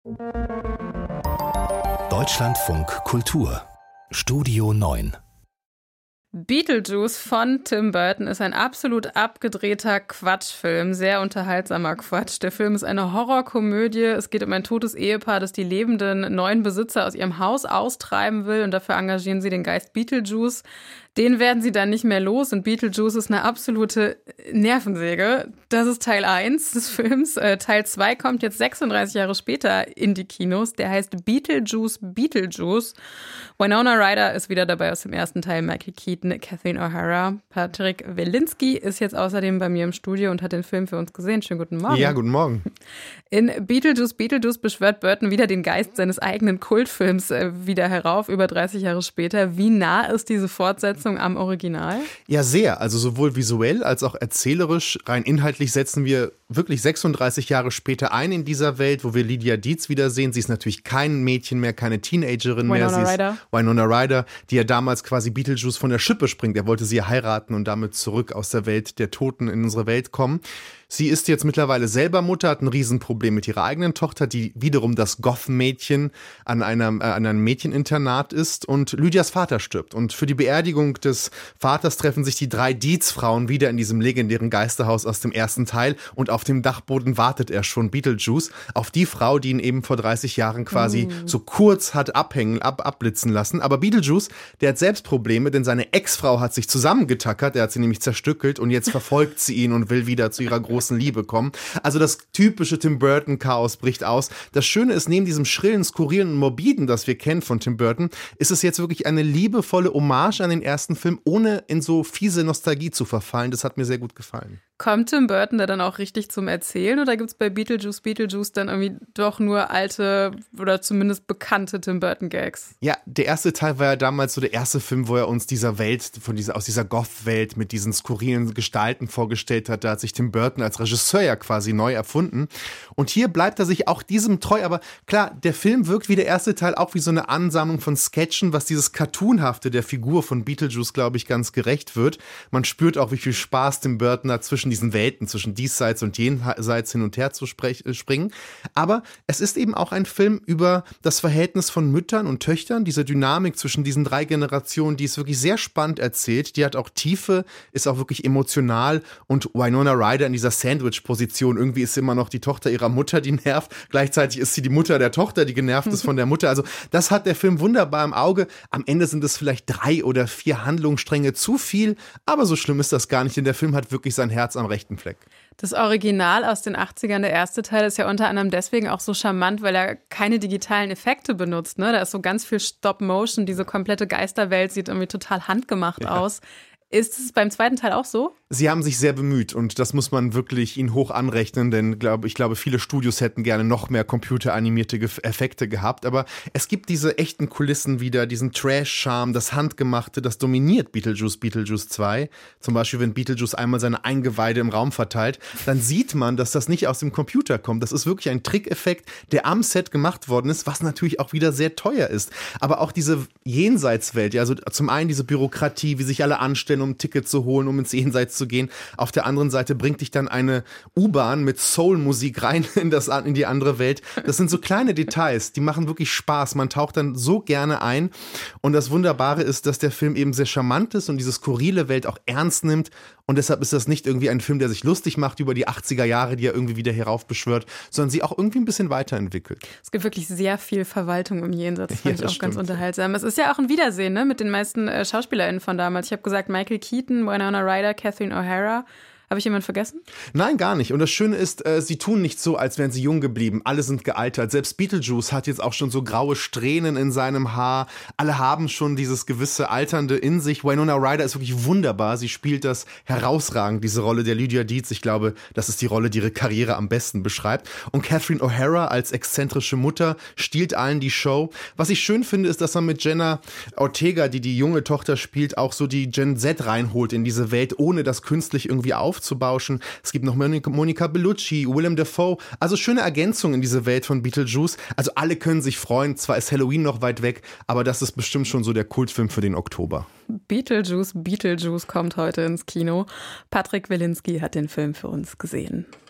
Deutschlandfunk Kultur Studio 9. Beetlejuice von Tim Burton ist ein absolut abgedrehter Quatschfilm, sehr unterhaltsamer Quatsch. Der Film ist eine Horrorkomödie. Es geht um ein totes Ehepaar, das die lebenden neuen Besitzer aus ihrem Haus austreiben will, und dafür engagieren sie den Geist Beetlejuice. Den werden sie dann nicht mehr los, und Beetlejuice ist eine absolute Nervensäge. Das ist Teil 1 des Films. Teil 2 kommt jetzt 36 Jahre später in die Kinos. Der heißt Beetlejuice, Beetlejuice. Winona Ryder ist wieder dabei aus dem ersten Teil, Michael Keaton, Kathleen O'Hara. Patrick Wilinski ist jetzt außerdem bei mir im Studio und hat den Film für uns gesehen. Schönen guten Morgen. Ja, guten Morgen. In Beetlejuice, Beetlejuice beschwört Burton wieder den Geist seines eigenen Kultfilms wieder herauf, über 30 Jahre später. Wie nah ist diese Fortsetzung am Original? Ja, sehr. Also sowohl visuell als auch erzählerisch. Rein inhaltlich setzen wir wirklich 36 Jahre später ein in dieser Welt, wo wir Lydia Deetz wiedersehen. Sie ist natürlich kein Mädchen mehr, keine Teenagerin mehr. Sie ist Winona Ryder, die ja damals quasi Beetlejuice von der Schippe springt. Er wollte sie heiraten und damit zurück aus der Welt der Toten in unsere Welt kommen. Sie ist jetzt mittlerweile selber Mutter, hat ein Riesenproblem mit ihrer eigenen Tochter, die wiederum das Goth-Mädchen an einem Mädcheninternat ist, und Lydias Vater stirbt. Und für die Beerdigung des Vaters treffen sich die 3 Deetz-Frauen wieder in diesem legendären Geisterhaus aus dem ersten Teil, und auf dem Dachboden wartet er schon, Beetlejuice, auf die Frau, die ihn eben vor 30 Jahren quasi so kurz hat abblitzen lassen. Aber Beetlejuice, der hat selbst Probleme, denn seine Ex-Frau hat sich zusammengetackert, er hat sie nämlich zerstückelt, und jetzt verfolgt sie ihn und will wieder zu ihrer großen Liebe kommen. Also das typische Tim Burton-Chaos bricht aus. Das Schöne ist, neben diesem schrillen, skurrilen und morbiden, das wir kennen von Tim Burton, ist es jetzt wirklich eine liebevolle Hommage an den ersten Film, ohne in so fiese Nostalgie zu verfallen. Das hat mir sehr gut gefallen. Kommt Tim Burton da dann auch richtig zum Erzählen, oder gibt es bei Beetlejuice dann irgendwie doch nur alte oder zumindest bekannte Tim Burton-Gags? Ja, der erste Teil war ja damals so der erste Film, wo er uns dieser Welt, aus dieser Goth-Welt mit diesen skurrilen Gestalten vorgestellt hat. Da hat sich Tim Burton als Regisseur ja quasi neu erfunden. Und hier bleibt er sich auch diesem treu. Aber klar, der Film wirkt wie der erste Teil auch wie so eine Ansammlung von Sketchen, was dieses Cartoonhafte der Figur von Beetlejuice, glaube ich, ganz gerecht wird. Man spürt auch, wie viel Spaß Tim Burton hat, zwischen diesen Welten, zwischen diesseits und jenseits hin und her zu springen. Aber es ist eben auch ein Film über das Verhältnis von Müttern und Töchtern, diese Dynamik zwischen diesen 3 Generationen, die ist wirklich sehr spannend erzählt. Die hat auch Tiefe, ist auch wirklich emotional, und Winona Ryder in dieser Sandwich-Position. Irgendwie ist immer noch die Tochter ihrer Mutter, die nervt. Gleichzeitig ist sie die Mutter der Tochter, die genervt ist von der Mutter. Also das hat der Film wunderbar im Auge. Am Ende sind es vielleicht 3 oder 4 Handlungsstränge zu viel, aber so schlimm ist das gar nicht, denn der Film hat wirklich sein Herz am rechten Fleck. Das Original aus den 80ern, der erste Teil, ist ja unter anderem deswegen auch so charmant, weil er keine digitalen Effekte benutzt. Ne? Da ist so ganz viel Stop-Motion. Diese komplette Geisterwelt sieht irgendwie total handgemacht aus. Ist es beim zweiten Teil auch so? Sie haben sich sehr bemüht, und das muss man wirklich ihnen hoch anrechnen, denn ich glaube, viele Studios hätten gerne noch mehr computeranimierte Effekte gehabt, aber es gibt diese echten Kulissen wieder, diesen Trash-Charme, das Handgemachte, das dominiert Beetlejuice 2. Zum Beispiel, wenn Beetlejuice einmal seine Eingeweide im Raum verteilt, dann sieht man, dass das nicht aus dem Computer kommt. Das ist wirklich ein Trickeffekt, der am Set gemacht worden ist, was natürlich auch wieder sehr teuer ist. Aber auch diese Jenseitswelt, ja, also zum einen diese Bürokratie, wie sich alle anstellen, um ein Ticket zu holen, um ins Jenseits zu gehen. Auf der anderen Seite bringt dich dann eine U-Bahn mit Soul-Musik rein in die andere Welt. Das sind so kleine Details, die machen wirklich Spaß. Man taucht dann so gerne ein. Und das Wunderbare ist, dass der Film eben sehr charmant ist und diese skurrile Welt auch ernst nimmt. Und deshalb ist das nicht irgendwie ein Film, der sich lustig macht über die 80er Jahre, die er irgendwie wieder heraufbeschwört, sondern sie auch irgendwie ein bisschen weiterentwickelt. Es gibt wirklich sehr viel Verwaltung im Jenseits. Das fand ich auch ganz unterhaltsam. Es ist ja auch ein Wiedersehen, ne, mit den meisten SchauspielerInnen von damals. Ich habe gesagt, Michael Keaton, Winona Ryder, Kathleen O'Hara. Habe ich jemanden vergessen? Nein, gar nicht. Und das Schöne ist, sie tun nicht so, als wären sie jung geblieben. Alle sind gealtert. Selbst Beetlejuice hat jetzt auch schon so graue Strähnen in seinem Haar. Alle haben schon dieses gewisse Alternde in sich. Winona Ryder ist wirklich wunderbar. Sie spielt das herausragend, diese Rolle der Lydia Deetz. Ich glaube, das ist die Rolle, die ihre Karriere am besten beschreibt. Und Kathleen O'Hara als exzentrische Mutter stiehlt allen die Show. Was ich schön finde, ist, dass man mit Jenna Ortega, die die junge Tochter spielt, auch so die Gen Z reinholt in diese Welt, ohne das künstlich irgendwie aufzubauschen. Es gibt noch Monica Bellucci, Willem Dafoe, also schöne Ergänzungen in diese Welt von Beetlejuice. Also alle können sich freuen, zwar ist Halloween noch weit weg, aber das ist bestimmt schon so der Kultfilm für den Oktober. Beetlejuice kommt heute ins Kino. Patrick Wilinski hat den Film für uns gesehen.